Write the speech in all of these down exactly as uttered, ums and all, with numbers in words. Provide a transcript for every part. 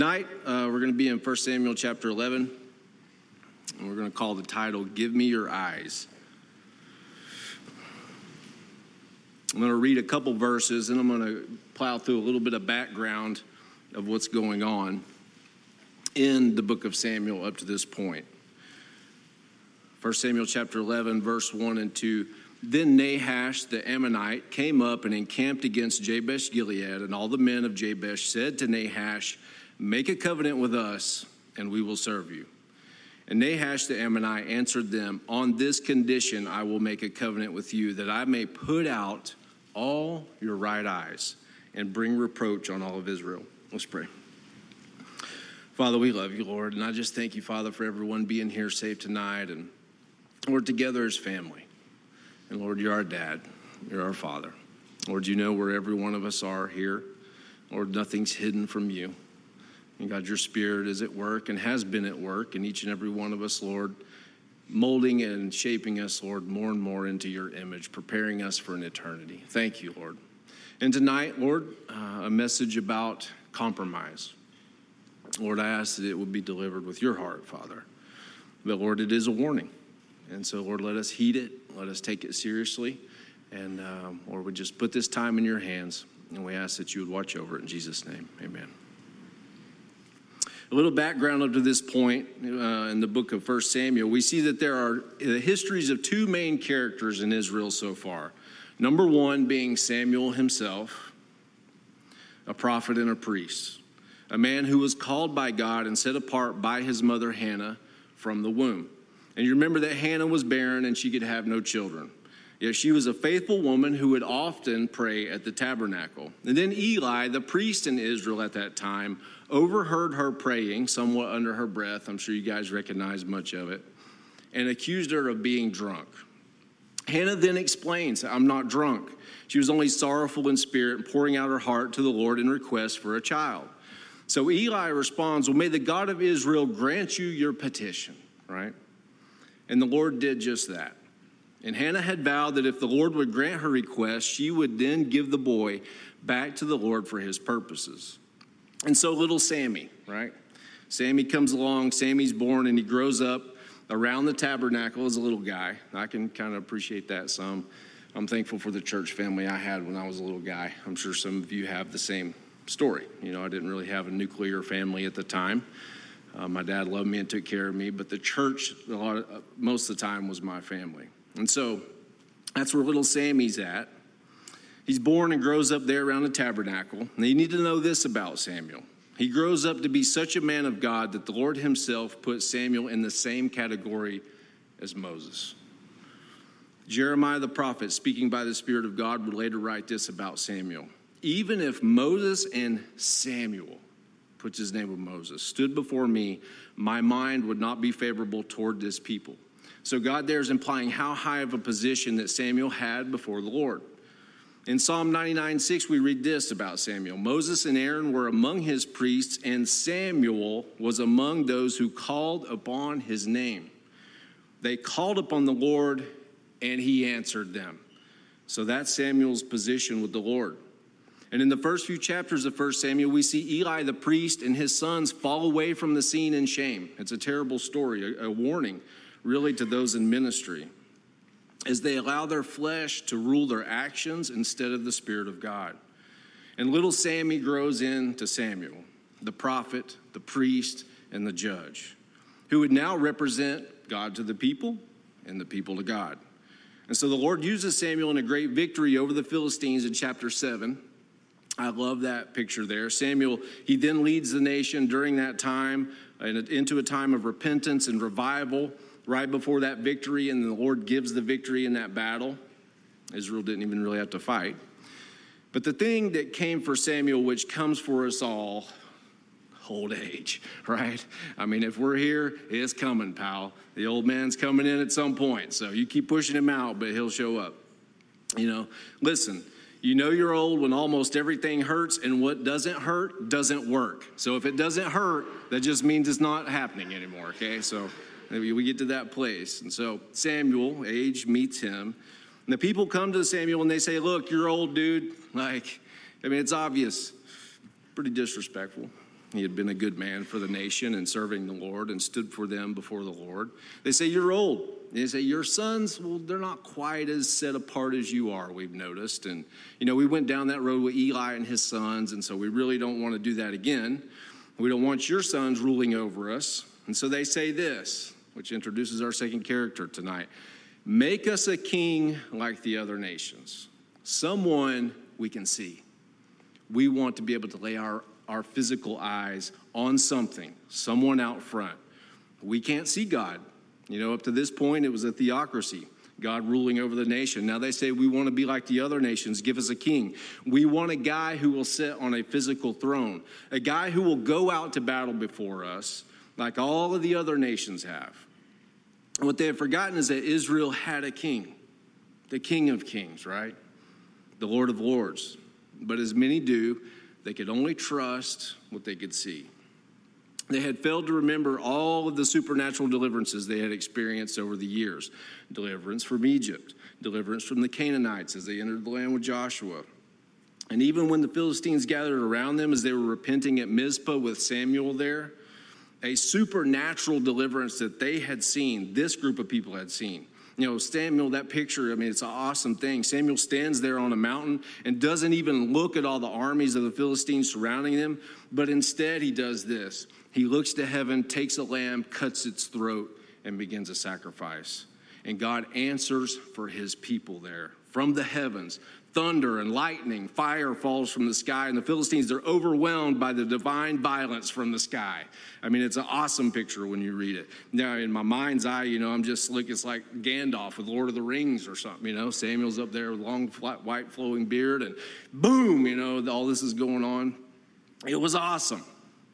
Tonight, uh, we're going to be in First Samuel chapter eleven, and we're going to call the title, Give Me Your Eyes. I'm going to read a couple verses, and I'm going to plow through a little bit of background of what's going on in the book of Samuel up to this point. First Samuel chapter eleven, verse one and two. Then Nahash the Ammonite came up and encamped against Jabesh Gilead, and all the men of Jabesh said to Nahash, Make a covenant with us, and we will serve you. And Nahash the Ammonite answered them, On this condition I will make a covenant with you, that I may put out all your right eyes and bring reproach on all of Israel. Let's pray. Father, we love you, Lord, and I just thank you, Father, for everyone being here safe tonight, and we're together as family. And Lord, you're our dad. You're our father. Lord, you know where every one of us are here. Lord, nothing's hidden from you. And God, your spirit is at work and has been at work in each and every one of us, Lord, molding and shaping us, Lord, more and more into your image, preparing us for an eternity. Thank you, Lord. And tonight, Lord, uh, a message about compromise. Lord, I ask that it would be delivered with your heart, Father. But Lord, it is a warning. And so, Lord, let us heed it. Let us take it seriously. And um, Lord, we just put this time in your hands. And we ask that you would watch over it in Jesus' name. Amen. A little background up to this point uh, in the book of First Samuel, we see that there are the histories of two main characters in Israel so far. Number one being Samuel himself, a prophet and a priest, a man who was called by God and set apart by his mother Hannah from the womb. And you remember that Hannah was barren and she could have no children. Yet she was a faithful woman who would often pray at the tabernacle. And then Eli, the priest in Israel at that time, overheard her praying somewhat under her breath. I'm sure you guys recognize much of it. And accused her of being drunk. Hannah then explains, I'm not drunk. She was only sorrowful in spirit and pouring out her heart to the Lord in request for a child. So Eli responds, well, may the God of Israel grant you your petition, right? And the Lord did just that. And Hannah had vowed that if the Lord would grant her request, she would then give the boy back to the Lord for his purposes. And so little Sammy, right? Sammy comes along, Sammy's born, and he grows up around the tabernacle as a little guy. I can kind of appreciate that some. I'm thankful for the church family I had when I was a little guy. I'm sure some of you have the same story. You know, I didn't really have a nuclear family at the time. Uh, my dad loved me and took care of me, but the church, a lot of, uh, most of the time, was my family. And so that's where little Sammy's at. He's born and grows up there around the tabernacle. And you need to know this about Samuel. He grows up to be such a man of God that the Lord himself put Samuel in the same category as Moses. Jeremiah the prophet, speaking by the Spirit of God, would later write this about Samuel. Even if Moses and Samuel, puts his name of Moses, stood before me, my mind would not be favorable toward this people. So God there is implying how high of a position that Samuel had before the Lord. In Psalm ninety-nine six, we read this about Samuel. Moses and Aaron were among his priests, and Samuel was among those who called upon his name. They called upon the Lord, and he answered them. So that's Samuel's position with the Lord. And in the first few chapters of First Samuel, we see Eli the priest and his sons fall away from the scene in shame. It's a terrible story, a, a warning, really, to those in ministry, as they allow their flesh to rule their actions instead of the Spirit of God. And little Sammy grows into Samuel, the prophet, the priest, and the judge, who would now represent God to the people and the people to God. And so the Lord uses Samuel in a great victory over the Philistines in chapter seven. I love that picture there. Samuel, he then leads the nation during that time into a time of repentance and revival right before that victory, and the Lord gives the victory in that battle. Israel didn't even really have to fight. But the thing that came for Samuel, which comes for us all, old age, right? I mean, if we're here, it's coming, pal. The old man's coming in at some point, so you keep pushing him out, but he'll show up. You know, listen, you know you're old when almost everything hurts, and what doesn't hurt doesn't work. So if it doesn't hurt, that just means it's not happening anymore, okay? So maybe we get to that place. And so Samuel, age meets him. And the people come to Samuel and they say, look, you're old, dude. Like, I mean, it's obvious. Pretty disrespectful. He had been a good man for the nation and serving the Lord and stood for them before the Lord. They say, you're old. They say, your sons, well, they're not quite as set apart as you are, we've noticed. And, you know, we went down that road with Eli and his sons, and so we really don't want to do that again. We don't want your sons ruling over us. And so they say this, which introduces our second character tonight. Make us a king like the other nations, someone we can see. We want to be able to lay our, our physical eyes on something, someone out front. We can't see God. You know, up to this point, it was a theocracy, God ruling over the nation. Now they say we want to be like the other nations. Give us a king. We want a guy who will sit on a physical throne, a guy who will go out to battle before us like all of the other nations have. And what they have forgotten is that Israel had a king, the King of Kings, right? The Lord of Lords. But as many do, they could only trust what they could see. They had failed to remember all of the supernatural deliverances they had experienced over the years. Deliverance from Egypt, deliverance from the Canaanites as they entered the land with Joshua. And even when the Philistines gathered around them as they were repenting at Mizpah with Samuel there, a supernatural deliverance that they had seen, this group of people had seen. You know, Samuel, that picture, I mean, it's an awesome thing. Samuel stands there on a mountain and doesn't even look at all the armies of the Philistines surrounding him, but instead he does this. He looks to heaven, takes a lamb, cuts its throat, and begins a sacrifice. And God answers for his people there. From the heavens, thunder and lightning, fire falls from the sky, and the Philistines are overwhelmed by the divine violence from the sky. I mean, it's an awesome picture when you read it. Now, in my mind's eye, you know, I'm just like, it's like Gandalf with Lord of the Rings or something, you know. Samuel's up there with long, flat, white, flowing beard, and boom, you know, all this is going on. It was awesome.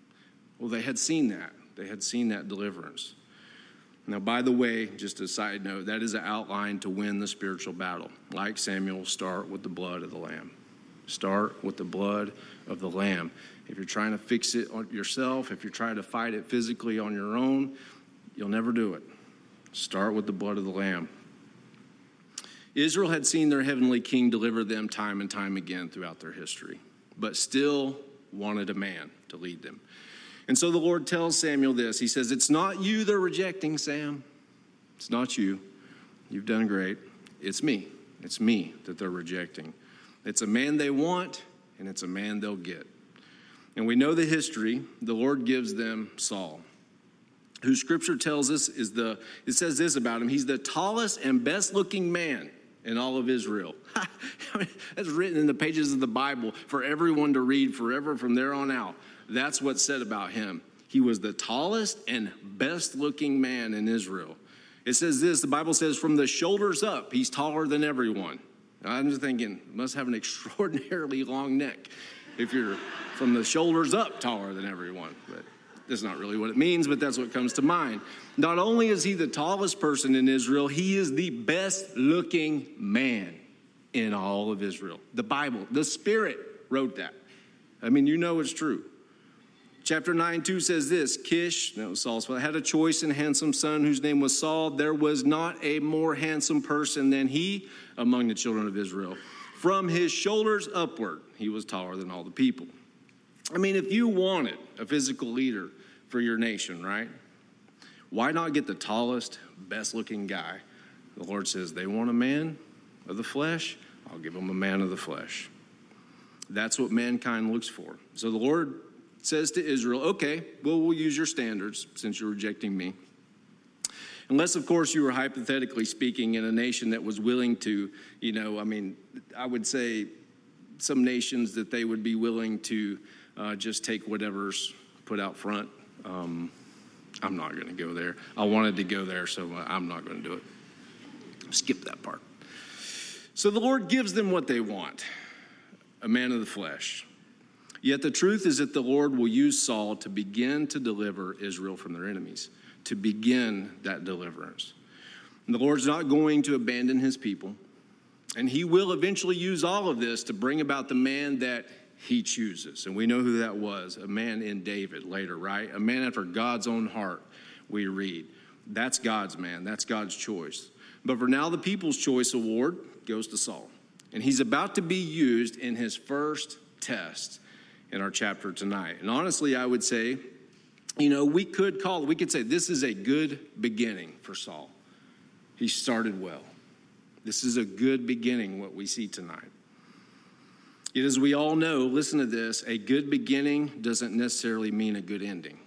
Well, they had seen that. They had seen that deliverance. Now, by the way, just a side note, that is an outline to win the spiritual battle. Like Samuel, start with the blood of the lamb. Start with the blood of the lamb. If you're trying to fix it on yourself, if you're trying to fight it physically on your own, you'll never do it. Start with the blood of the lamb. Israel had seen their heavenly king deliver them time and time again throughout their history, but still wanted a man to lead them. And so the Lord tells Samuel this. He says, it's not you they're rejecting, Sam. It's not you. You've done great. It's me. It's me that they're rejecting. It's a man they want, and it's a man they'll get. And we know the history. The Lord gives them Saul, who Scripture tells us is the, it says this about him, he's the tallest and best-looking man in all of Israel. That's written in the pages of the Bible for everyone to read forever from there on out. That's what's said about him. He was the tallest and best-looking man in Israel. It says this, the Bible says, from the shoulders up, he's taller than everyone. I'm just thinking, must have an extraordinarily long neck if you're from the shoulders up taller than everyone. But that's not really what it means, but that's what comes to mind. Not only is he the tallest person in Israel, he is the best-looking man in all of Israel. The Bible, the Spirit wrote that. I mean, you know it's true. Chapter nine, two says this, Kish, that was Saul's father, had a choice and handsome son whose name was Saul. There was not a more handsome person than he among the children of Israel. From his shoulders upward, he was taller than all the people. I mean, if you wanted a physical leader for your nation, right? Why not get the tallest, best-looking guy? The Lord says, they want a man of the flesh, I'll give them a man of the flesh. That's what mankind looks for. So the Lord says to Israel, okay, well, we'll use your standards since you're rejecting me. Unless, of course, you were hypothetically speaking in a nation that was willing to, you know, I mean, I would say some nations that they would be willing to uh, just take whatever's put out front. Um, I'm not going to go there. I wanted to go there, so I'm not going to do it. Skip that part. So the Lord gives them what they want, a man of the flesh. Yet the truth is that the Lord will use Saul to begin to deliver Israel from their enemies, to begin that deliverance. And the Lord's not going to abandon his people, and he will eventually use all of this to bring about the man that he chooses. And we know who that was, a man in David later, right? A man after God's own heart, we read. That's God's man. That's God's choice. But for now, the People's Choice Award goes to Saul. And he's about to be used in his first test. in our chapter tonight. And honestly, I would say, you know, we could call, we could say this is a good beginning for Saul. He started well. This is a good beginning, what we see tonight. Yet as we all know, listen to this, a good beginning doesn't necessarily mean a good ending.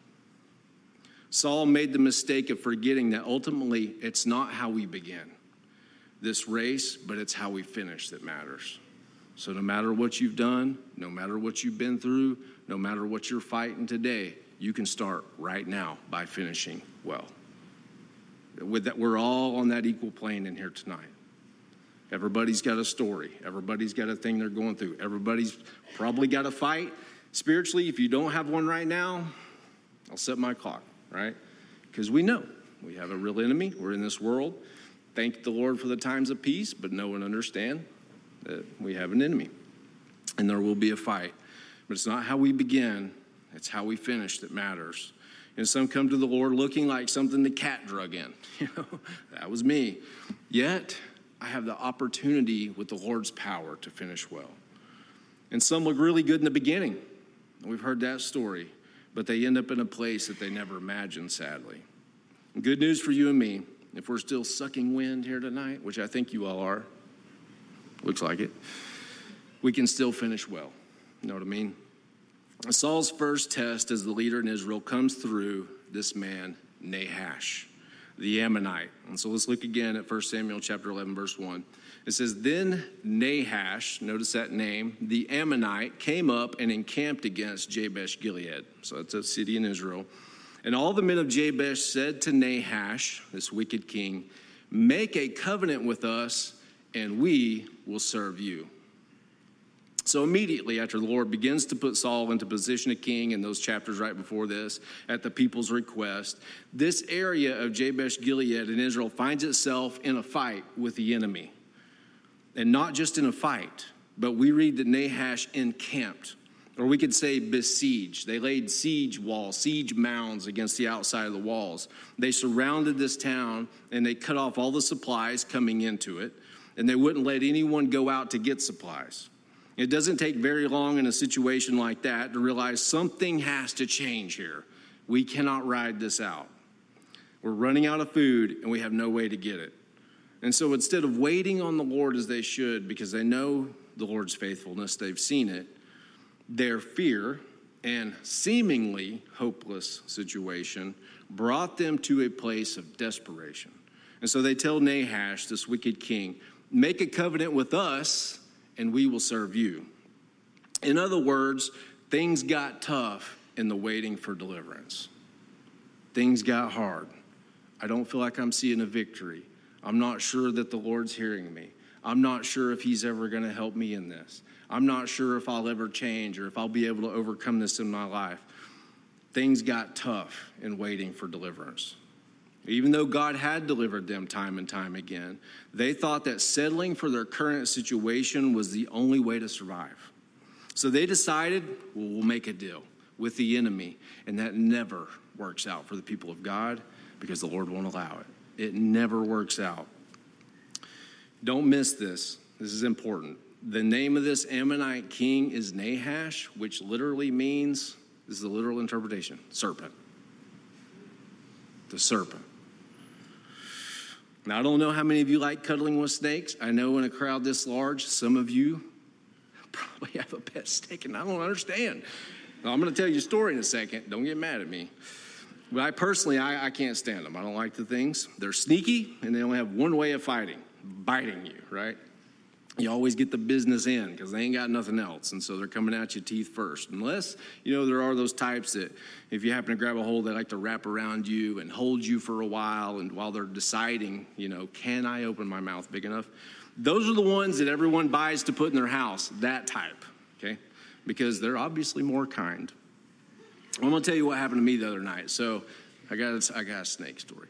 Saul made the mistake of forgetting that ultimately it's not how we begin this race, but it's how we finish that matters. So no matter what you've done, no matter what you've been through, no matter what you're fighting today, you can start right now by finishing well. With that, we're all on that equal plane in here tonight. Everybody's got a story. Everybody's got a thing they're going through. Everybody's probably got a fight. Spiritually, if you don't have one right now, I'll set my clock, right? Because we know we have a real enemy. We're in this world. Thank the Lord for the times of peace, but know and understand that we have an enemy. And there will be a fight. But it's not how we begin, it's how we finish that matters. And some come to the Lord looking like something the cat drug in. You know, that was me. Yet, I have the opportunity with the Lord's power to finish well. And some look really good in the beginning. We've heard that story. But they end up in a place that they never imagined, sadly. And good news for you and me, if we're still sucking wind here tonight, which I think you all are, looks like it, we can still finish well. You know what I mean? Saul's first test as the leader in Israel comes through this man, Nahash, the Ammonite. And so let's look again at First Samuel chapter eleven, verse one. It says, then Nahash, notice that name, the Ammonite, came up and encamped against Jabesh Gilead. So that's a city in Israel. And all the men of Jabesh said to Nahash, this wicked king, make a covenant with us, and we will serve you. So immediately after the Lord begins to put Saul into position of king in those chapters right before this, at the people's request, this area of Jabesh Gilead in Israel finds itself in a fight with the enemy. And not just in a fight, but we read that Nahash encamped, or we could say besieged. They laid siege walls, siege mounds against the outside of the walls. They surrounded this town, and they cut off all the supplies coming into it, and they wouldn't let anyone go out to get supplies. It doesn't take very long in a situation like that to realize something has to change here. We cannot ride this out. We're running out of food, and we have no way to get it. And so instead of waiting on the Lord as they should, because they know the Lord's faithfulness, they've seen it, their fear and seemingly hopeless situation brought them to a place of desperation. And so they tell Nahash, this wicked king, make a covenant with us and we will serve you. In other words, things got tough in the waiting for deliverance. Things got hard. I don't feel like I'm seeing a victory. I'm not sure that the Lord's hearing me. I'm not sure if he's ever going to help me in this. I'm not sure if I'll ever change or if I'll be able to overcome this in my life. Things got tough in waiting for deliverance. Even though God had delivered them time and time again, they thought that settling for their current situation was the only way to survive. So they decided, well, we'll make a deal with the enemy. And that never works out for the people of God because the Lord won't allow it. It never works out. Don't miss this. This is important. The name of this Ammonite king is Nahash, which literally means, this is the literal interpretation, serpent. The serpent. Now, I don't know how many of you like cuddling with snakes. I know in a crowd this large, some of you probably have a pet snake, and I don't understand. Now, I'm going to tell you a story in a second. Don't get mad at me. But I personally, I, I can't stand them. I don't like the things. They're sneaky, and they only have one way of fighting, biting you, right? You always get the business in because they ain't got nothing else. And so they're coming at you teeth first. Unless, you know, there are those types that if you happen to grab a hold, they like to wrap around you and hold you for a while. And while they're deciding, you know, can I open my mouth big enough? Those are the ones that everyone buys to put in their house, that type, okay? Because they're obviously more kind. I'm going to tell you what happened to me the other night. So I got a, I got a snake story.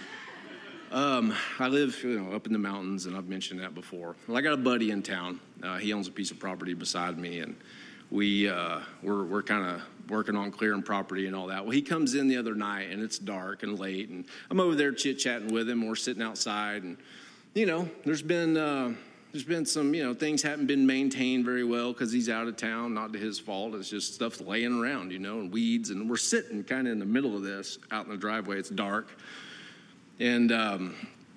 Um, I live, you know, up in the mountains, and I've mentioned that before. Well, I got a buddy in town. Uh, he owns a piece of property beside me, and we uh, we're we're kind of working on clearing property and all that. Well, he comes in the other night, and it's dark and late, and I'm over there chit chatting with him. We're sitting outside, and you know, there's been uh, there's been some, you know, things haven't been maintained very well because he's out of town, not to his fault. It's just stuff laying around, you know, and weeds. And we're sitting kind of in the middle of this out in the driveway. It's dark. And um,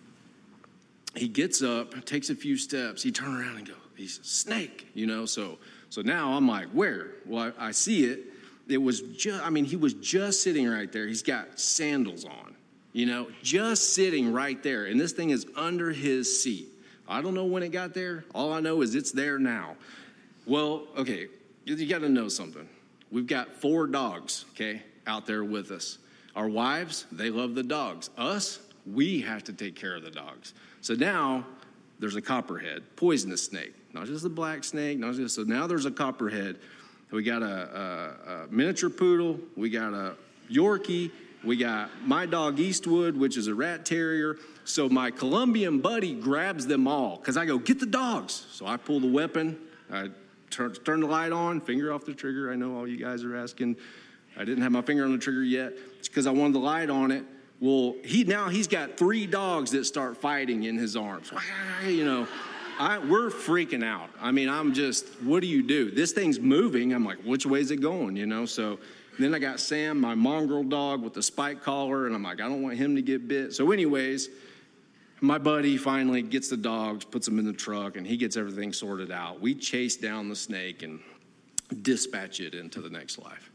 he gets up, takes a few steps. He turns around and goes, he's a snake, you know. So so now I'm like, where? Well, I, I see it. It was just, I mean, he was just sitting right there. He's got sandals on, you know, just sitting right there. And this thing is under his seat. I don't know when it got there. All I know is it's there now. Well, okay, you got to know something. We've got four dogs, okay, out there with us. Our wives, they love the dogs. Us, we have to take care of the dogs. So now there's a copperhead, poisonous snake. Not just a black snake, not just, so now there's a copperhead. We got a, a, a miniature poodle. We got a Yorkie. We got my dog Eastwood, which is a rat terrier. So my Colombian buddy grabs them all because I go, get the dogs. So I pull the weapon. I turn, turn the light on, finger off the trigger. I know all you guys are asking. I didn't have my finger on the trigger yet. It's because I wanted the light on it. Well, he now he's got three dogs that start fighting in his arms. You know, I, we're freaking out. I mean, I'm just, what do you do? This thing's moving. I'm like, which way is it going? You know, so then I got Sam, my mongrel dog with the spike collar, and I'm like, I don't want him to get bit. So anyways, my buddy finally gets the dogs, puts them in the truck, and he gets everything sorted out. We chase down the snake and dispatch it into the next life.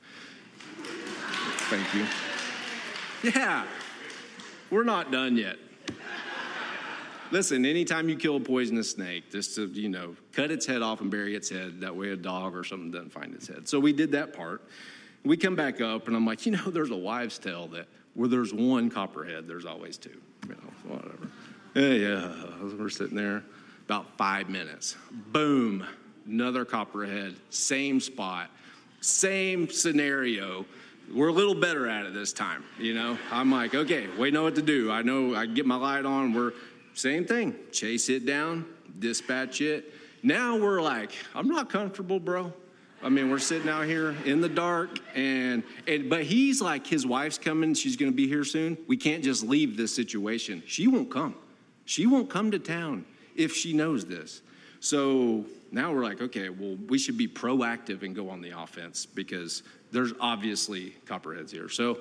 Thank you. Yeah, we're not done yet. Listen, anytime you kill a poisonous snake, just to, you know, cut its head off and bury its head. That way a dog or something doesn't find its head. So we did that part. We come back up, and I'm like, you know, there's a wives' tale that where there's one copperhead, there's always two. You know, whatever. Yeah, yeah. We're sitting there about five minutes. Boom, another copperhead, same spot, same scenario. We're a little better at it this time, you know. I'm like, okay, we know what to do. I know I get my light on. We're same thing. Chase it down, dispatch it. Now we're like, I'm not comfortable, bro. I mean, we're sitting out here in the dark, and, and but he's like, his wife's coming. She's going to be here soon. We can't just leave this situation. She won't come. She won't come to town if she knows this. So now we're like, okay, well, we should be proactive and go on the offense because there's obviously copperheads here. So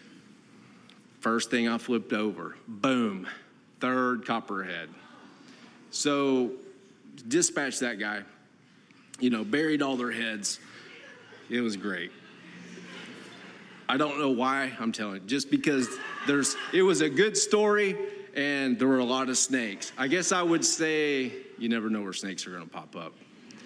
first thing I flipped over, boom, third copperhead. So dispatch that guy. You know, buried all their heads. It was great. I don't know why I'm telling you. Just because there's, it was a good story and there were a lot of snakes. I guess I would say you never know where snakes are going to pop up.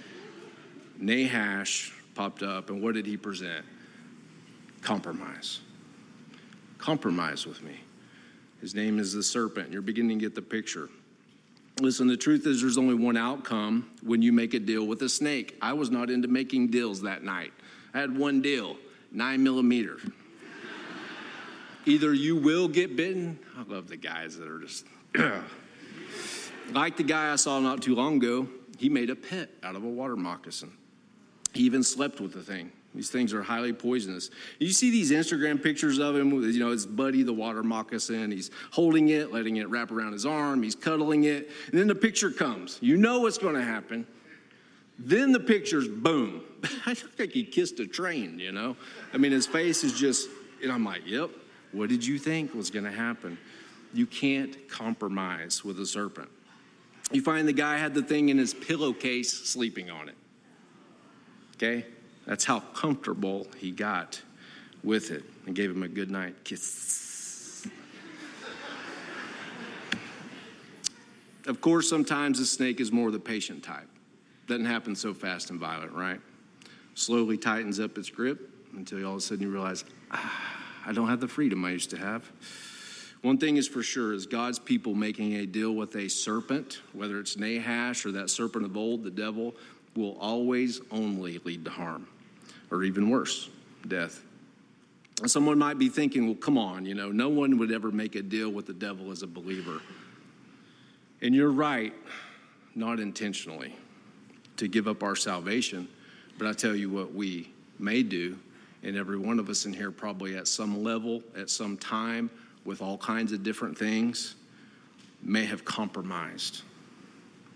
Nahash popped up, and what did he present? Compromise. Compromise with me. His name is the serpent. You're beginning to get the picture. Listen, the truth is there's only one outcome when you make a deal with a snake. I was not into making deals that night. I had one deal, nine millimeter. Either you will get bitten. I love the guys that are just, like the guy I saw not too long ago, he made a pet out of a water moccasin. He even slept with the thing. These things are highly poisonous. You see these Instagram pictures of him with, you know, his buddy, the water moccasin. He's holding it, letting it wrap around his arm. He's cuddling it. And then the picture comes. You know what's going to happen. Then the picture's boom. I look like he kissed a train, you know. I mean, his face is just, and I'm like, yep, what did you think was going to happen? You can't compromise with a serpent. You find the guy had the thing in his pillowcase sleeping on it. Okay? That's how comfortable he got with it and gave him a good night kiss. Of course, sometimes the snake is more the patient type. Doesn't happen so fast and violent, right? Slowly tightens up its grip until all of a sudden you realize, ah, I don't have the freedom I used to have. One thing is for sure is God's people making a deal with a serpent, whether it's Nahash or that serpent of old, the devil, will always only lead to harm. Or even worse, death. And someone might be thinking, well, come on, you know, no one would ever make a deal with the devil as a believer. And you're right, not intentionally, to give up our salvation. But I tell you what we may do, and every one of us in here probably at some level, at some time, with all kinds of different things, may have compromised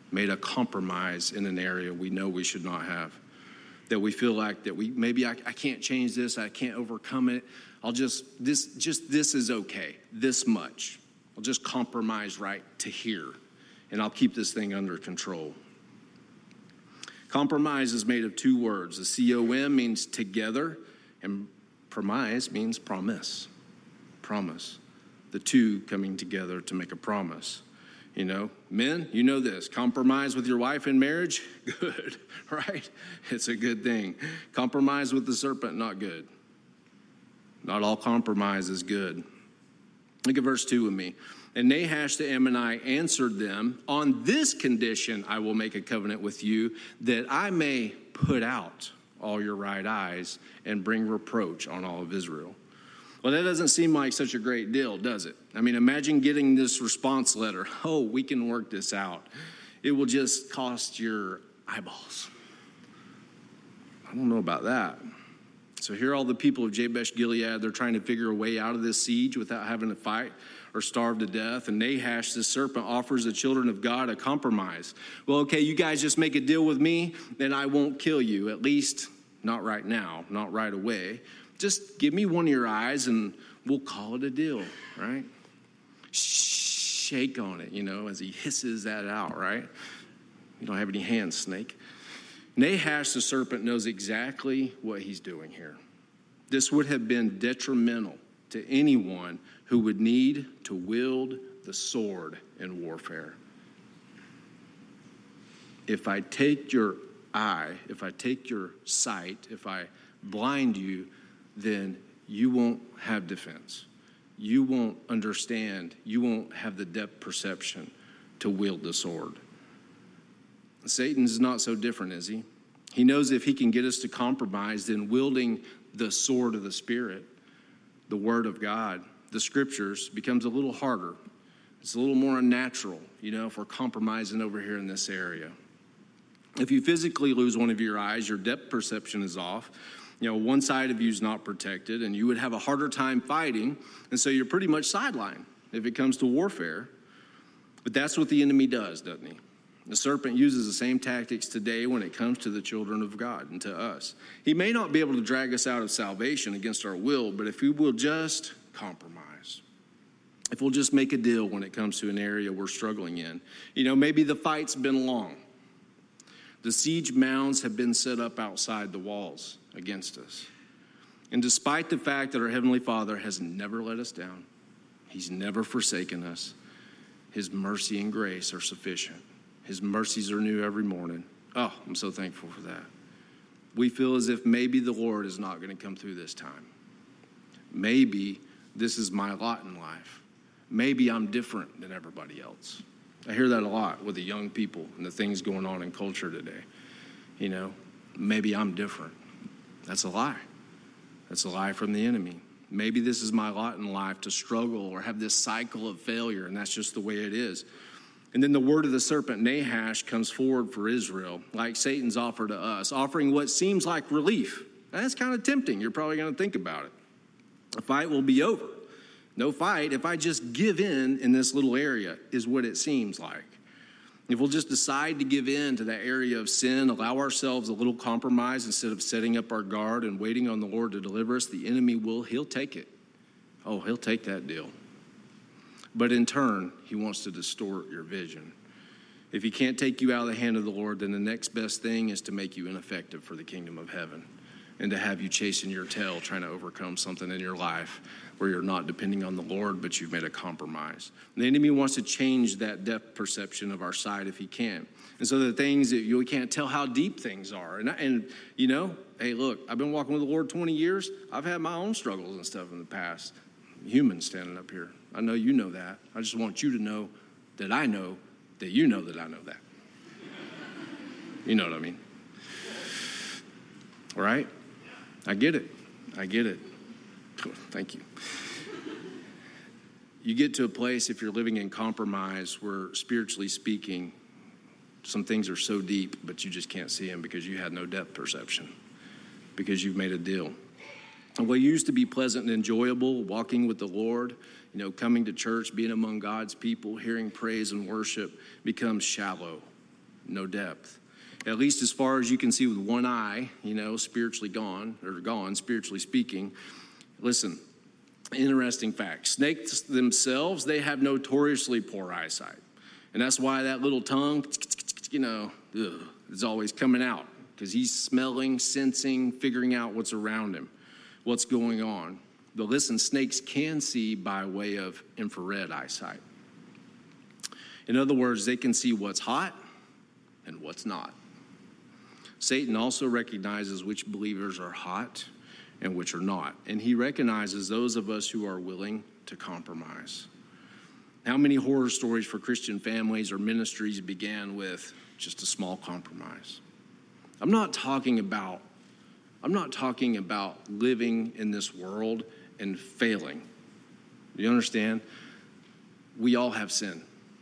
made a compromise in an area we know we should not have. That we feel like that we maybe I, I can't change this, I can't overcome it. I'll just this just this is okay, this much. I'll just compromise right to here, and I'll keep this thing under control. Compromise is made of two words. The C O M means together, and promise means promise. Promise. The two coming together to make a promise. You know, men, you know this. Compromise with your wife in marriage, good, right? It's a good thing. Compromise with the serpent, not good. Not all compromise is good. Look at verse two with me. And Nahash the Ammonite answered them, on this condition I will make a covenant with you, that I may put out all your right eyes and bring reproach on all of Israel. Well, that doesn't seem like such a great deal, does it? I mean, imagine getting this response letter. Oh, we can work this out. It will just cost your eyeballs. I don't know about that. So here are all the people of Jabesh Gilead. They're trying to figure a way out of this siege without having to fight or starve to death. And Nahash, the serpent, offers the children of God a compromise. Well, okay, you guys just make a deal with me, then I won't kill you, at least not right now, not right away. Just give me one of your eyes and we'll call it a deal, right? Shake on it, you know, as he hisses that out, right? You don't have any hands, snake. Nahash the serpent knows exactly what he's doing here. This would have been detrimental to anyone who would need to wield the sword in warfare. If I take your eye, if I take your sight, if I blind you, then you won't have defense. You won't understand. You won't have the depth perception to wield the sword. Satan's not so different, is he? He knows if he can get us to compromise, then wielding the sword of the Spirit, the Word of God, the Scriptures, becomes a little harder. It's a little more unnatural, you know, if we're compromising over here in this area. If you physically lose one of your eyes, your depth perception is off. You know, one side of you is not protected, and you would have a harder time fighting, and so you're pretty much sidelined if it comes to warfare. But that's what the enemy does, doesn't he? The serpent uses the same tactics today when it comes to the children of God and to us. He may not be able to drag us out of salvation against our will, but if we will just compromise, if we'll just make a deal when it comes to an area we're struggling in. You know, maybe the fight's been long. The siege mounds have been set up outside the walls against us. And despite the fact that our Heavenly Father has never let us down, He's never forsaken us, His mercy and grace are sufficient. His mercies are new every morning. Oh, I'm so thankful for that. We feel as if maybe the Lord is not going to come through this time. Maybe this is my lot in life. Maybe I'm different than everybody else. I hear that a lot with the young people and the things going on in culture today. You know, maybe I'm different. That's a lie. That's a lie from the enemy. Maybe this is my lot in life to struggle or have this cycle of failure, and that's just the way it is. And then the word of the serpent, Nahash, comes forward for Israel, like Satan's offer to us, offering what seems like relief. That's kind of tempting. You're probably going to think about it. The fight will be over. No fight if I just give in in this little area is what it seems like. If we'll just decide to give in to that area of sin, allow ourselves a little compromise instead of setting up our guard and waiting on the Lord to deliver us, the enemy will, he'll take it. Oh, he'll take that deal. But in turn, he wants to distort your vision. If he can't take you out of the hand of the Lord, then the next best thing is to make you ineffective for the kingdom of heaven and to have you chasing your tail, trying to overcome something in your life where you're not depending on the Lord, but you've made a compromise. And the enemy wants to change that depth perception of our sight if he can. And so the things that you we can't tell how deep things are. And, and, you know, hey, look, I've been walking with the Lord twenty years. I've had my own struggles and stuff in the past. Humans standing up here. I know you know that. I just want you to know that I know that you know that I know that. You know what I mean? All right? I get it. I get it. Thank you. You get to a place, if you're living in compromise, where spiritually speaking, some things are so deep, but you just can't see them because you had no depth perception, because you've made a deal. And what used to be pleasant and enjoyable, walking with the Lord, you know, coming to church, being among God's people, hearing praise and worship, becomes shallow no depth. At least as far as you can see with one eye, you know, spiritually gone, or gone, spiritually speaking. Listen, interesting fact. Snakes themselves, they have notoriously poor eyesight. And that's why that little tongue, you know, ugh, is always coming out. Because he's smelling, sensing, figuring out what's around him, what's going on. But listen, snakes can see by way of infrared eyesight. In other words, they can see what's hot and what's not. Satan also recognizes which believers are hot and which are not. And he recognizes those of us who are willing to compromise. How many horror stories for Christian families or ministries began with just a small compromise? I'm not talking about, I'm not talking about living in this world and failing. Do you understand? We all have sin.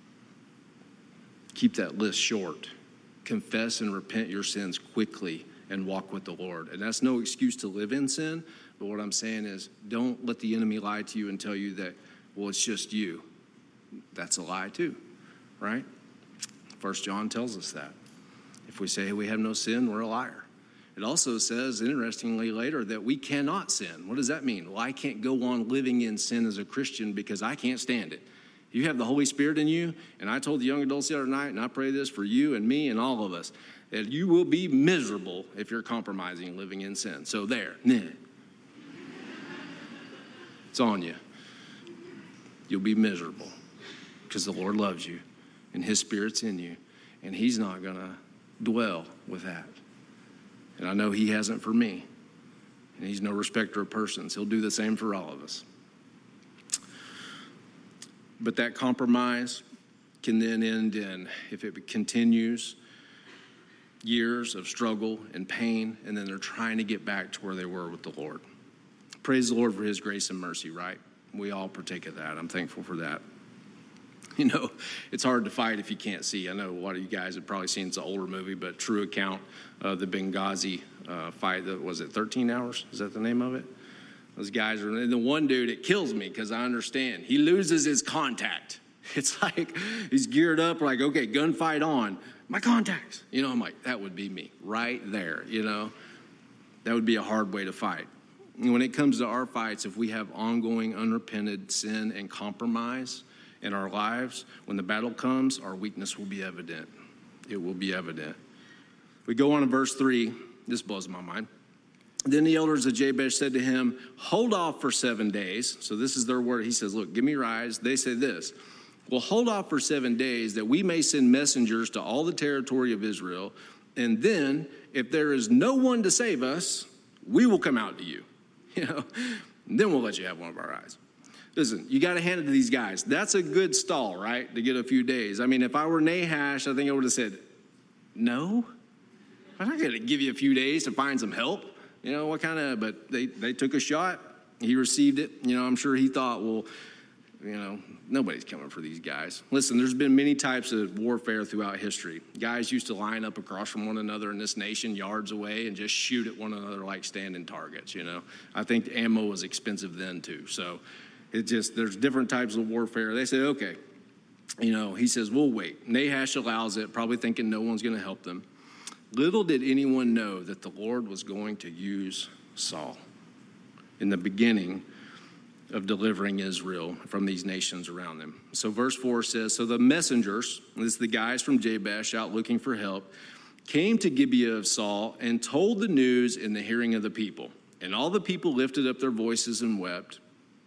Keep that list short. Confess and repent your sins quickly and walk with the Lord. And that's no excuse to live in sin, but what I'm saying is don't let the enemy lie to you and tell you that, well, it's just you. That's a lie too, right? First John tells us that. If we say we have no sin, we're a liar. It also says, interestingly later, that we cannot sin. What does that mean? Well, I can't go on living in sin as a Christian because I can't stand it. You have the Holy Spirit in you, and I told the young adults the other night, and I pray this for you and me and all of us, that you will be miserable if you're compromising living in sin. So there, nah. It's on you. You'll be miserable because the Lord loves you, and his Spirit's in you, and he's not going to dwell with that. And I know he hasn't for me. And he's no respecter of persons. He'll do the same for all of us. But that compromise can then end in, if it continues, years of struggle and pain, and then they're trying to get back to where they were with the Lord. Praise the Lord for his grace and mercy, right? We all partake of that. I'm thankful for that. You know, it's hard to fight if you can't see. I know a lot of you guys have probably seen, it's an older movie, but true account of the Benghazi uh, fight. That was it thirteen hours? Is that the name of it? Those guys are, and the one dude, it kills me because I understand. He loses his contact. It's like he's geared up, like, okay, gunfight on. My contacts. You know, I'm like, that would be me right there, you know. That would be a hard way to fight. And when it comes to our fights, if we have ongoing unrepented sin and compromise in our lives, when the battle comes, our weakness will be evident. It will be evident. We go on to verse three. This blows my mind. Then the elders of Jabesh said to him, hold off for seven days. So this is their word. He says, look, give me your eyes. They say this, well, hold off for seven days that we may send messengers to all the territory of Israel. And then if there is no one to save us, we will come out to you. You know, and then we'll let you have one of our eyes. Listen, you got to hand it to these guys. That's a good stall, right, to get a few days. I mean, if I were Nahash, I think I would have said, no, I'm not going to give you a few days to find some help. You know, what kind of, but they, they took a shot. He received it. You know, I'm sure he thought, well, you know, nobody's coming for these guys. Listen, there's been many types of warfare throughout history. Guys used to line up across from one another in this nation yards away and just shoot at one another like standing targets, you know. I think ammo was expensive then too. So it just, there's different types of warfare. They said, okay, you know, he says, we'll wait. Nahash allows it, probably thinking no one's going to help them. Little did anyone know that the Lord was going to use Saul in the beginning of delivering Israel from these nations around them. So verse four says, so the messengers, this is the guys from Jabesh out looking for help, came to Gibeah of Saul and told the news in the hearing of the people. And all the people lifted up their voices and wept.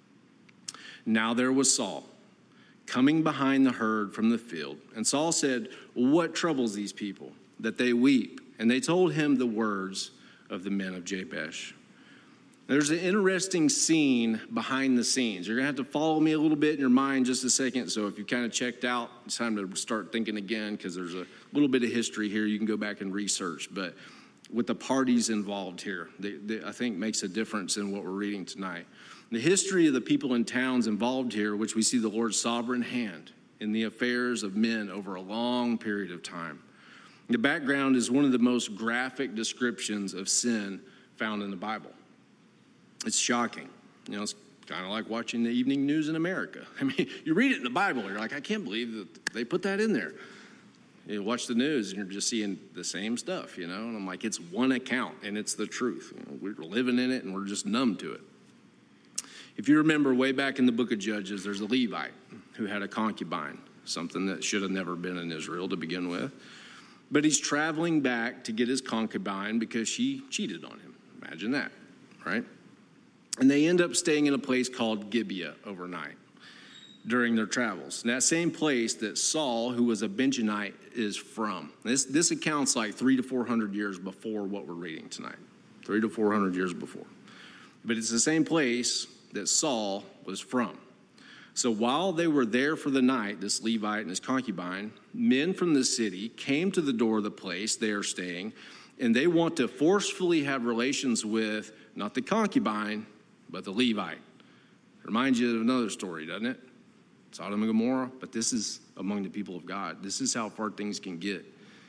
Now there was Saul coming behind the herd from the field. And Saul said, what troubles these people, that they weep? And they told him the words of the men of Jabesh. There's an interesting scene behind the scenes. You're going to have to follow me a little bit in your mind just a second. So if you kind of checked out, it's time to start thinking again because there's a little bit of history here. You can go back and research. But with the parties involved here, they, they, I think makes a difference in what we're reading tonight. The history of the people and towns involved here, which we see the Lord's sovereign hand in the affairs of men over a long period of time. The background is one of the most graphic descriptions of sin found in the Bible. It's shocking. You know, it's kind of like watching the evening news in America. I mean, you read it in the Bible, you're like, I can't believe that they put that in there. You watch the news and you're just seeing the same stuff, you know? And I'm like, it's one account and it's the truth. You know, we're living in it and we're just numb to it. If you remember way back in the book of Judges, there's a Levite who had a concubine, something that should have never been in Israel to begin with. But he's traveling back to get his concubine because she cheated on him. Imagine that, right? And they end up staying in a place called Gibeah overnight during their travels. And that same place that Saul, who was a Benjamite, is from. This, this accounts like three to four hundred years before what we're reading tonight. Three to four hundred years before. But it's the same place that Saul was from. So while they were there for the night, this Levite and his concubine, men from the city came to the door of the place they are staying, and they want to forcefully have relations with not the concubine, but the Levite. Reminds you of another story, doesn't it? Sodom and Gomorrah, but this is among the people of God. This is how far things can get.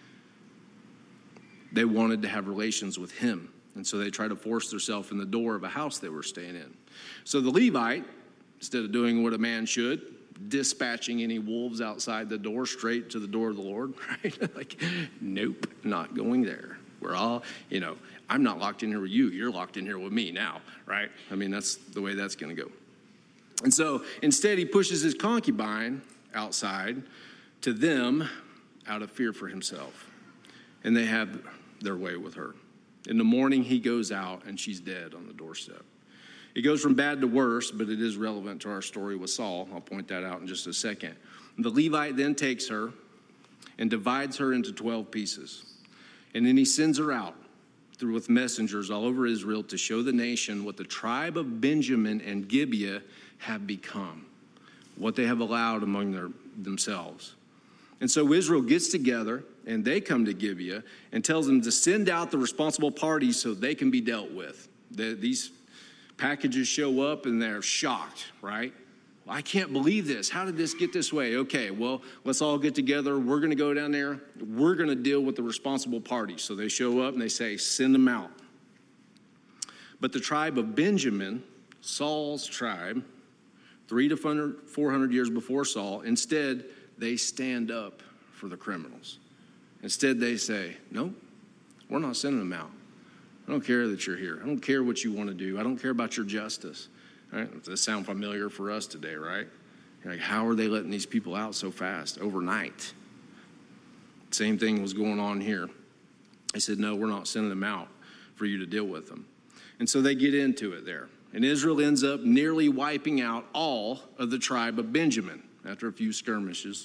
They wanted to have relations with him, and so they tried to force themselves in the door of a house they were staying in. So the Levite, instead of doing what a man should, dispatching any wolves outside the door straight to the door of the Lord, right? Like, nope, not going there. We're all, you know, I'm not locked in here with you. You're locked in here with me now, right? I mean, that's the way that's going to go. And so instead, he pushes his concubine outside to them out of fear for himself. And they have their way with her. In the morning, he goes out, and she's dead on the doorstep. It goes from bad to worse, but it is relevant to our story with Saul. I'll point that out in just a second. The Levite then takes her and divides her into twelve pieces. And then he sends her out through with messengers all over Israel to show the nation what the tribe of Benjamin and Gibeah have become, what they have allowed among their, themselves. And so Israel gets together, and they come to Gibeah and tells them to send out the responsible parties so they can be dealt with. The, these packages show up, and they're shocked, right? Well, I can't believe this. How did this get this way? Okay, well, let's all get together. We're going to go down there. We're going to deal with the responsible parties. So they show up, and they say, send them out. But the tribe of Benjamin, Saul's tribe, three to four hundred years before Saul, instead, they stand up for the criminals. Instead, they say, no, we're not sending them out. I don't care that you're here. I don't care what you want to do. I don't care about your justice. All right? Does this sound familiar for us today, right? You're like, how are they letting these people out so fast overnight? Same thing was going on here. They said, no, we're not sending them out for you to deal with them. And so they get into it there. And Israel ends up nearly wiping out all of the tribe of Benjamin after a few skirmishes.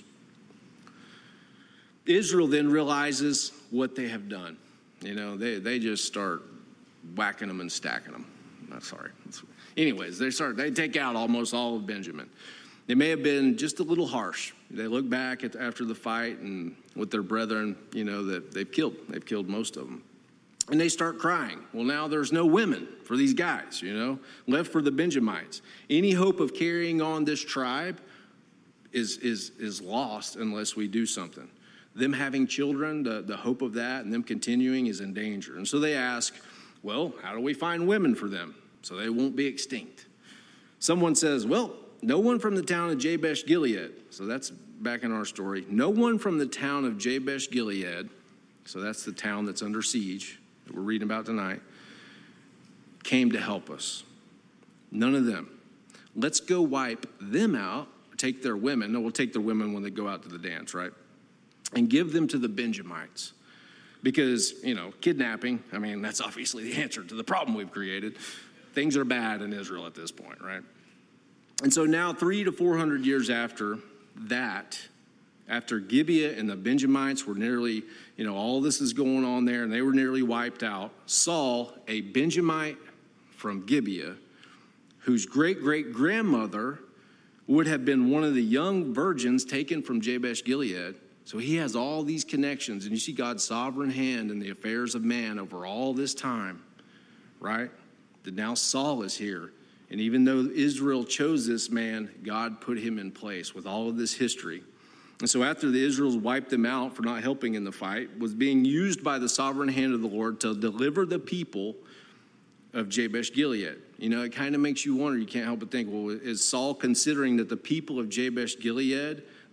Israel then realizes what they have done. You know, they, they just start whacking them and stacking them. Not sorry. Anyways, they start, they take out almost all of Benjamin. They may have been just a little harsh. They look back at, after the fight and with their brethren, you know, that they've killed. They've killed most of them. And they start crying. Well, now there's no women for these guys, you know, left for the Benjamites. Any hope of carrying on this tribe is is is lost unless we do something. Them having children, the, the hope of that and them continuing is in danger. And so they ask, well, how do we find women for them so they won't be extinct? Someone says, well, no one from the town of Jabesh Gilead. So that's back in our story. No one from the town of Jabesh Gilead. So that's the town that's under siege that we're reading about tonight, came to help us. None of them. Let's go wipe them out, take their women. No, we'll take their women when they go out to the dance, right? And give them to the Benjamites. Because, you know, kidnapping, I mean, that's obviously the answer to the problem we've created. Things are bad in Israel at this point, right? And so now three to four hundred years after that, after Gibeah and the Benjamites were nearly, you know, all this is going on there, and they were nearly wiped out, Saul, a Benjamite from Gibeah, whose great-great-grandmother would have been one of the young virgins taken from Jabesh Gilead. So he has all these connections, and you see God's sovereign hand in the affairs of man over all this time, right? That now Saul is here. And even though Israel chose this man, God put him in place with all of this history. And so after the Israelites wiped them out for not helping in the fight, was being used by the sovereign hand of the Lord to deliver the people of Jabesh Gilead. You know, it kind of makes you wonder, you can't help but think, well, is Saul considering that the people of Jabesh Gilead,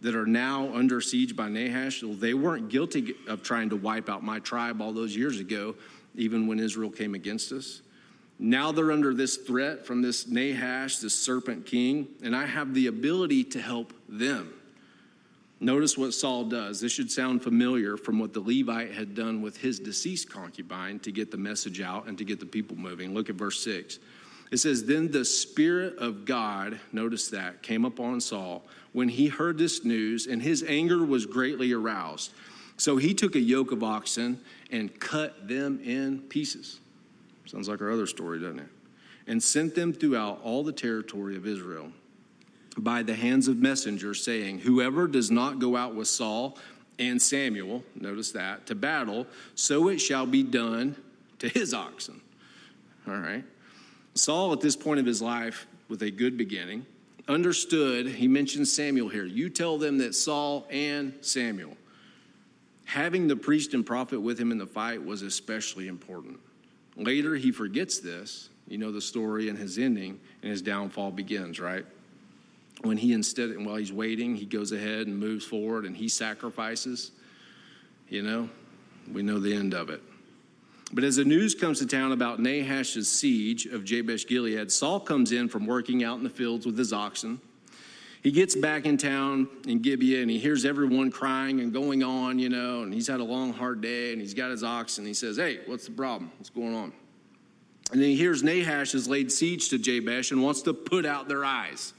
that are now under siege by Nahash, well, they weren't guilty of trying to wipe out my tribe all those years ago, even when Israel came against us. Now they're under this threat from this Nahash, this serpent king, and I have the ability to help them. Notice what Saul does. This should sound familiar from what the Levite had done with his deceased concubine to get the message out and to get the people moving. Look at verse six. It says, then the Spirit of God, notice that, came upon Saul when he heard this news, and his anger was greatly aroused. So he took a yoke of oxen and cut them in pieces. Sounds like our other story, doesn't it? And sent them throughout all the territory of Israel by the hands of messengers, saying, whoever does not go out with Saul and Samuel, notice that, to battle, so it shall be done to his oxen. All right. Saul, at this point of his life, with a good beginning, understood, he mentions Samuel here. You tell them that Saul and Samuel, having the priest and prophet with him in the fight was especially important. Later, he forgets this. You know the story and his ending, and his downfall begins, right? When he instead, while he's waiting, he goes ahead and moves forward and he sacrifices. You know, we know the end of it. But as the news comes to town about Nahash's siege of Jabesh Gilead, Saul comes in from working out in the fields with his oxen. He gets back in town in Gibeah and he hears everyone crying and going on, you know, and he's had a long, hard day and he's got his oxen. He says, hey, what's the problem? What's going on? And then he hears Nahash has laid siege to Jabesh and wants to put out their eyes.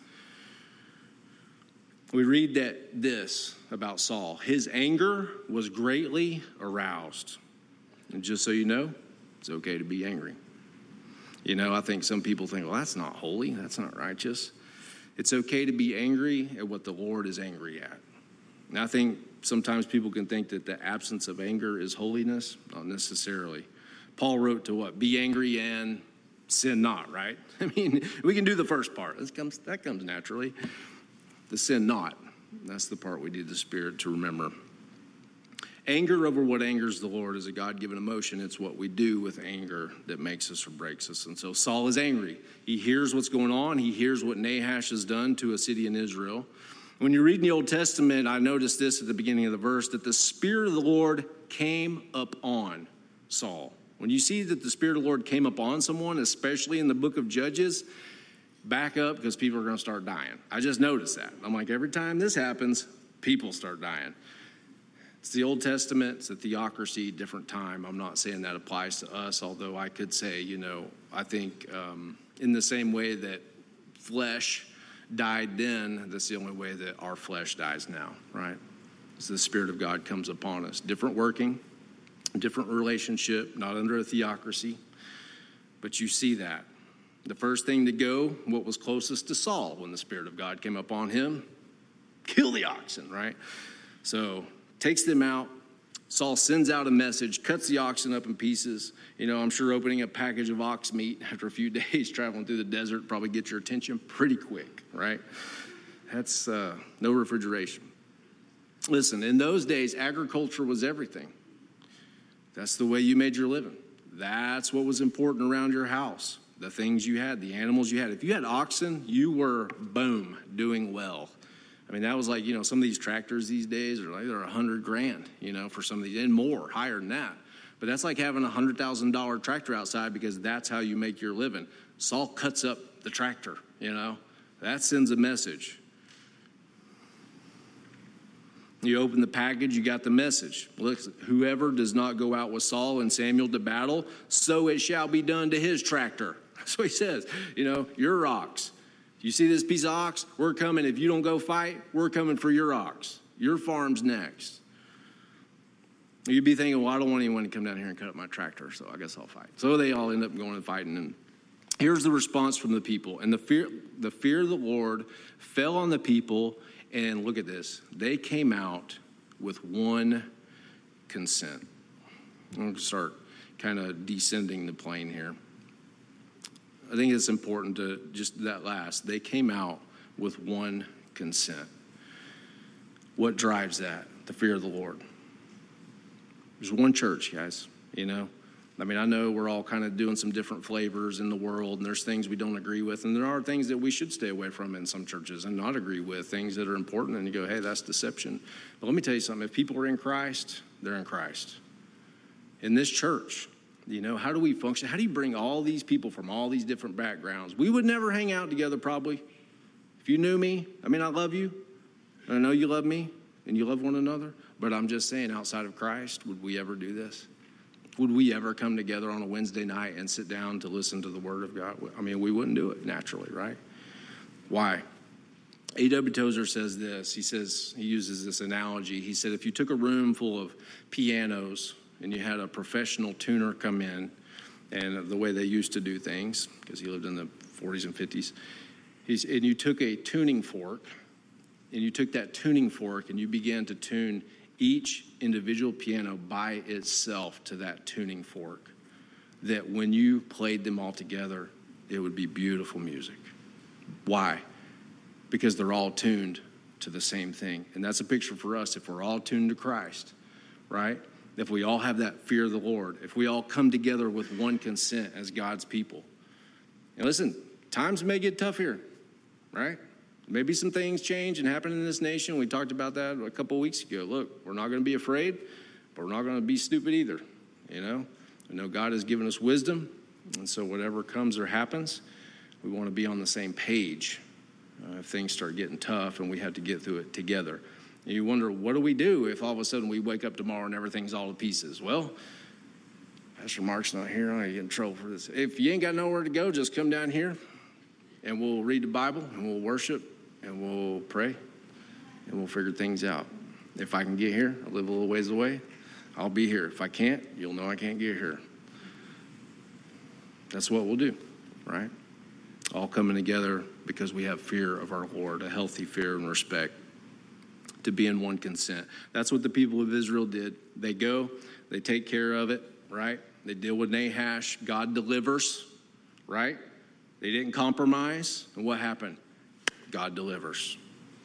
We read that this about Saul. His anger was greatly aroused. And just so you know, it's okay to be angry. You know, I think some people think, well, that's not holy. That's not righteous. It's okay to be angry at what the Lord is angry at. And I think sometimes people can think that the absence of anger is holiness. Not necessarily. Paul wrote to what? Be angry and sin not, right? I mean, we can do the first part. That comes, that comes naturally. The sin not. That's the part we need the Spirit to remember. Anger over what angers the Lord is a God-given emotion. It's what we do with anger that makes us or breaks us. And so Saul is angry. He hears what's going on. He hears what Nahash has done to a city in Israel. When you read in the Old Testament, I noticed this at the beginning of the verse, that the Spirit of the Lord came upon Saul. When you see that the Spirit of the Lord came upon someone, especially in the book of Judges, back up because people are going to start dying. I just noticed that. I'm like, every time this happens, people start dying. It's the Old Testament. It's a theocracy, different time. I'm not saying that applies to us, although I could say, you know, I think um, in the same way that flesh died then, that's the only way that our flesh dies now, right? As the Spirit of God comes upon us. Different working, different relationship, not under a theocracy, but you see that. The first thing to go, what was closest to Saul when the Spirit of God came upon him? Kill the oxen, right? So takes them out. Saul sends out a message, cuts the oxen up in pieces. You know, I'm sure opening a package of ox meat after a few days traveling through the desert probably gets your attention pretty quick, right? That's uh, no refrigeration. Listen, in those days, agriculture was everything. That's the way you made your living. That's what was important around your house. The things you had, the animals you had. If you had oxen, you were, boom, doing well. I mean, that was like, you know, some of these tractors these days are like, they're a hundred grand, you know, for some of these, and more, higher than that. But that's like having a hundred thousand dollar tractor outside because that's how you make your living. Saul cuts up the tractor, you know, that sends a message. You open the package, you got the message. Look, whoever does not go out with Saul and Samuel to battle, so it shall be done to his tractor. That's what he says. You know, your ox. You see this piece of ox? We're coming. If you don't go fight, we're coming for your ox. Your farm's next. You'd be thinking, well, I don't want anyone to come down here and cut up my tractor, so I guess I'll fight. So they all end up going and fighting. And here's the response from the people. And the fear, the fear of the Lord fell on the people. And look at this. They came out with one consent. I'm going to start kind of descending the plane here. I think it's important to just that last. They came out with one consent. What drives that? The fear of the Lord. There's one church, guys, you know. I mean, I know we're all kind of doing some different flavors in the world, and there's things we don't agree with, and there are things that we should stay away from in some churches and not agree with, things that are important, and you go, hey, that's deception. But let me tell you something. If people are in Christ, they're in Christ. In this church, you know, how do we function? How do you bring all these people from all these different backgrounds? We would never hang out together probably. If you knew me, I mean, I love you. I know you love me, and you love one another. But I'm just saying, outside of Christ, would we ever do this? Would we ever come together on a Wednesday night and sit down to listen to the Word of God? I mean, we wouldn't do it naturally, right? Why? A W Tozer says this. He says, he uses this analogy. He said, if you took a room full of pianos and you had a professional tuner come in, and the way they used to do things, because he lived in the forties and fifties, he's, and you took a tuning fork, and you took that tuning fork and you began to tune each individual piano by itself to that tuning fork, that when you played them all together, it would be beautiful music. Why? Because they're all tuned to the same thing. And that's a picture for us. If we're all tuned to Christ, right? If we all have that fear of the Lord, if we all come together with one consent as God's people. And listen, times may get tough here, right? Maybe some things change and happen in this nation. We talked about that a couple of weeks ago. Look, we're not going to be afraid, but we're not going to be stupid either. You know, I know God has given us wisdom, and so whatever comes or happens, we want to be on the same page uh, if things start getting tough and we have to get through it together. And you wonder, what do we do if all of a sudden we wake up tomorrow and everything's all to pieces? Well, Pastor Mark's not here. I'm going to get in trouble for this. If you ain't got nowhere to go, just come down here, and we'll read the Bible, and we'll worship, and we'll pray, and we'll figure things out. If I can get here, I live a little ways away, I'll be here. If I can't, you'll know I can't get here. That's what we'll do, right? All coming together because we have fear of our Lord, a healthy fear and respect, to be in one consent. That's what the people of Israel did. They go, they take care of it, right? They deal with Nahash. God delivers, right? They didn't compromise. And what happened? God delivers.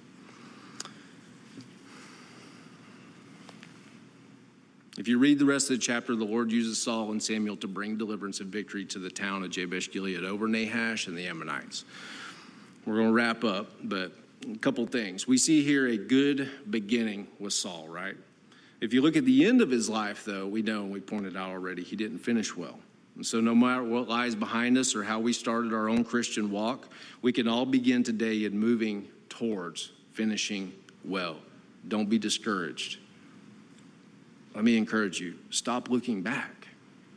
If you read the rest of the chapter, the Lord uses Saul and Samuel to bring deliverance and victory to the town of Jabesh Gilead over Nahash and the Ammonites. We're going to wrap up, but a couple things. We see here a good beginning with Saul, right? If you look at the end of his life, though, we know, and we pointed out already, he didn't finish well. And so no matter what lies behind us or how we started our own Christian walk, we can all begin today in moving towards finishing well. Don't be discouraged. Let me encourage you, stop looking back.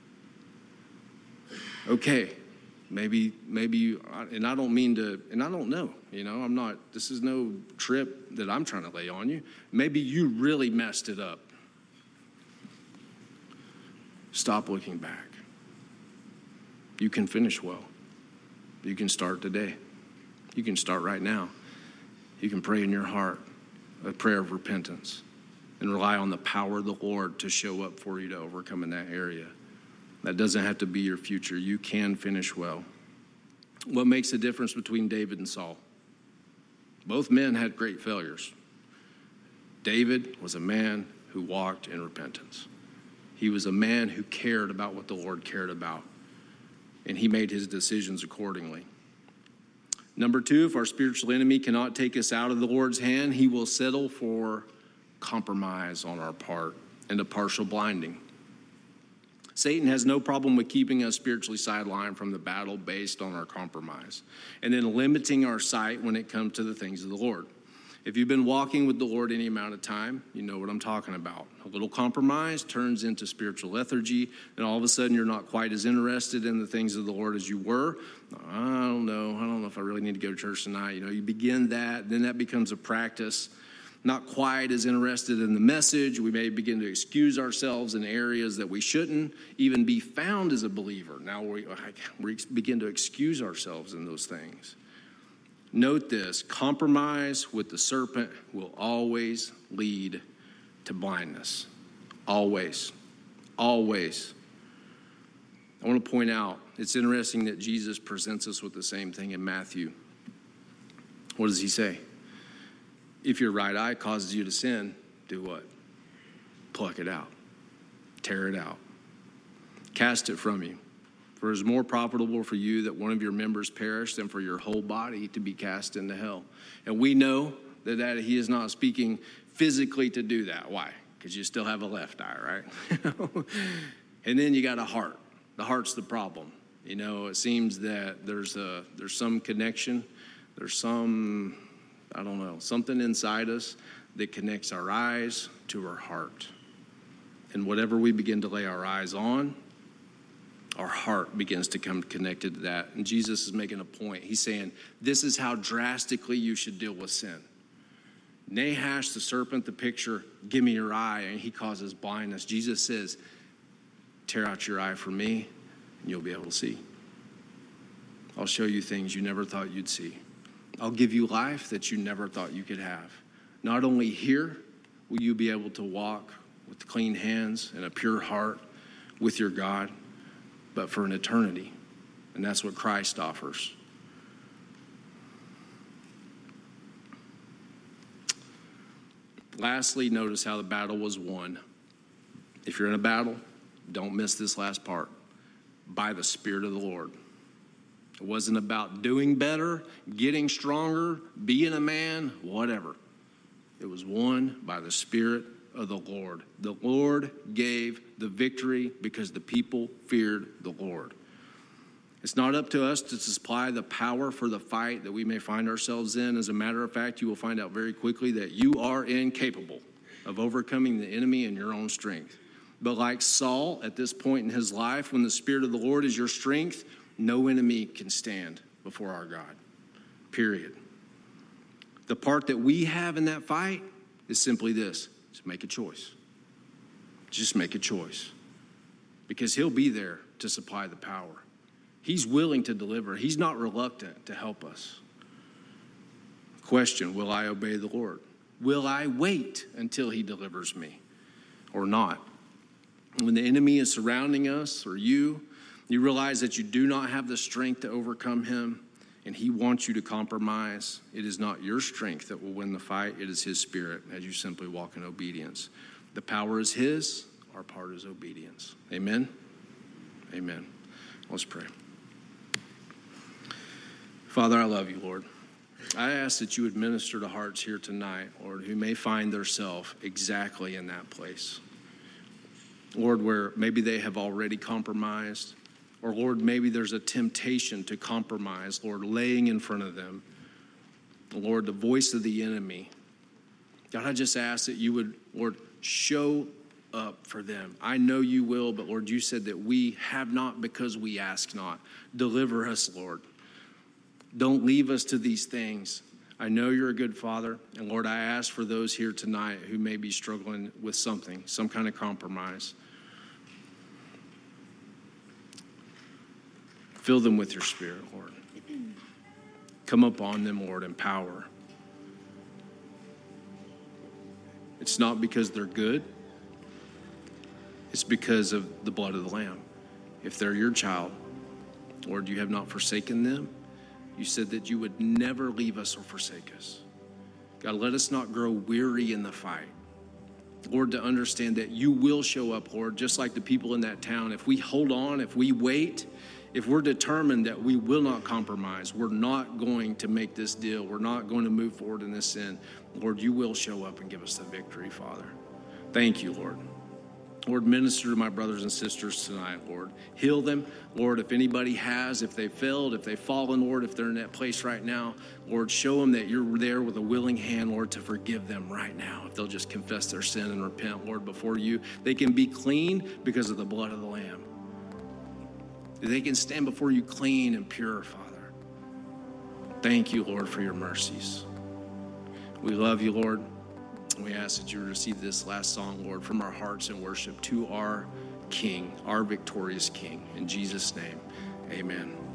Okay, maybe, maybe you, and I don't mean to, and I don't know, you know, I'm not, this is no trip that I'm trying to lay on you. Maybe you really messed it up. Stop looking back. You can finish well. You can start today. You can start right now. You can pray in your heart a prayer of repentance and rely on the power of the Lord to show up for you to overcome in that area. That doesn't have to be your future. You can finish well. What makes the difference between David and Saul? Both men had great failures. David was a man who walked in repentance. He was a man who cared about what the Lord cared about, and he made his decisions accordingly. Number two, if our spiritual enemy cannot take us out of the Lord's hand, he will settle for compromise on our part and a partial blinding. Satan has no problem with keeping us spiritually sidelined from the battle based on our compromise, and then limiting our sight when it comes to the things of the Lord. If you've been walking with the Lord any amount of time, you know what I'm talking about. A little compromise turns into spiritual lethargy, and all of a sudden you're not quite as interested in the things of the Lord as you were. I don't know. I don't know if I really need to go to church tonight. You know, you begin that, then that becomes a practice. Not quite as interested in the message. We may begin to excuse ourselves in areas that we shouldn't even be found as a believer. Now we, we begin to excuse ourselves in those things. Note this, compromise with the serpent will always lead to blindness. Always. Always. I want to point out, it's interesting that Jesus presents us with the same thing in Matthew. What does he say? If your right eye causes you to sin, do what? Pluck it out. Tear it out. Cast it from you. For it is more profitable for you that one of your members perish than for your whole body to be cast into hell. And we know that, that he is not speaking physically to do that. Why? Because you still have a left eye, right? And then you got a heart. The heart's the problem. You know, it seems that there's a there's some connection. There's some, I don't know, something inside us that connects our eyes to our heart. And whatever we begin to lay our eyes on, our heart begins to come connected to that. And Jesus is making a point. He's saying, this is how drastically you should deal with sin. Nahash, the serpent, the picture, give me your eye, and he causes blindness. Jesus says, tear out your eye for me, and you'll be able to see. I'll show you things you never thought you'd see. I'll give you life that you never thought you could have. Not only here will you be able to walk with clean hands and a pure heart with your God, but for an eternity. And that's what Christ offers. Lastly, notice how the battle was won. If you're in a battle, don't miss this last part. By the Spirit of the Lord. It wasn't about doing better, getting stronger, being a man, whatever. It was won by the Spirit of the Lord. The Lord gave the victory because the people feared the Lord. It's not up to us to supply the power for the fight that we may find ourselves in. As a matter of fact, you will find out very quickly that you are incapable of overcoming the enemy in your own strength. But like Saul at this point in his life, when the Spirit of the Lord is your strength, no enemy can stand before our God. Period. The part that we have in that fight is simply this. Just make a choice. Just make a choice. Because he'll be there to supply the power. He's willing to deliver. He's not reluctant to help us. Question, will I obey the Lord? Will I wait until he delivers me or not? When the enemy is surrounding us or you, you realize that you do not have the strength to overcome him, and he wants you to compromise. It is not your strength that will win the fight. It is his Spirit as you simply walk in obedience. The power is his. Our part is obedience. Amen? Amen. Let's pray. Father, I love you, Lord. I ask that you would minister to hearts here tonight, Lord, who may find themselves exactly in that place. Lord, where maybe they have already compromised, or Lord, maybe there's a temptation to compromise, Lord, laying in front of them. Lord, the voice of the enemy. God, I just ask that you would, Lord, show up for them. I know you will, but Lord, you said that we have not because we ask not. Deliver us, Lord. Don't leave us to these things. I know you're a good Father, and Lord, I ask for those here tonight who may be struggling with something, some kind of compromise. Fill them with your Spirit, Lord. Come upon them, Lord, in power. It's not because they're good. It's because of the blood of the Lamb. If they're your child, Lord, you have not forsaken them. You said that you would never leave us or forsake us. God, let us not grow weary in the fight. Lord, to understand that you will show up, Lord, just like the people in that town. If we hold on, if we wait, if we're determined that we will not compromise, we're not going to make this deal, we're not going to move forward in this sin, Lord, you will show up and give us the victory, Father. Thank you, Lord. Lord, minister to my brothers and sisters tonight, Lord. Heal them. Lord, if anybody has, if they failed, if they've fallen, Lord, if they're in that place right now, Lord, show them that you're there with a willing hand, Lord, to forgive them right now. If they'll just confess their sin and repent, Lord, before you, they can be clean because of the blood of the Lamb. They can stand before you clean and pure, Father. Thank you, Lord, for your mercies. We love you, Lord. We ask that you receive this last song, Lord, from our hearts in worship to our King, our victorious King. In Jesus' name, amen.